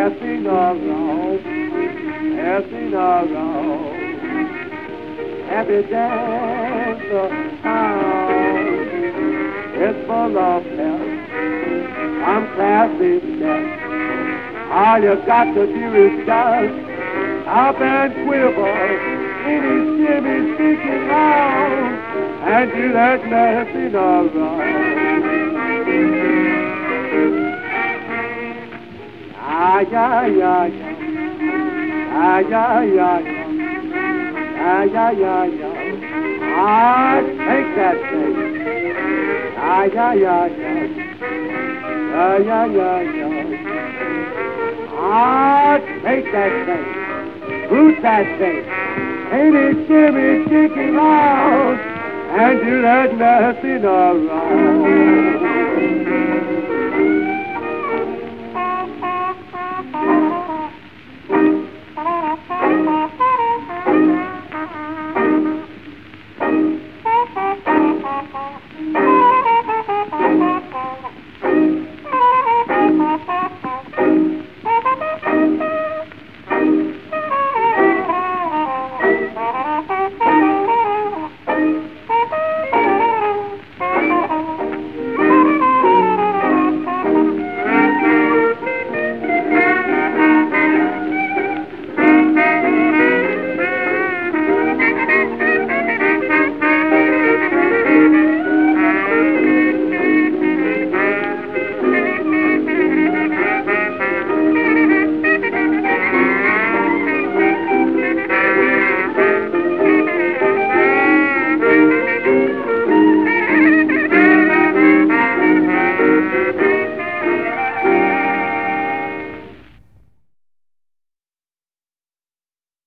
passing around, passing around. Happy dance town. It's full of mess. I'm classy step. All you got to do is just up and quiver, any shimmy sticking out, and do that messing around. Ah, yeah, yeah, yeah. Ah, yeah, yeah, yeah. Ah, yeah, yeah, yeah. Ah, take that thing. Ah, yeah, yeah, yeah. Ah, yeah, yeah, yeah. Ah, take that thing. Who's that thing? Ain't it Jimmy Chicken Loud? And do that messing around.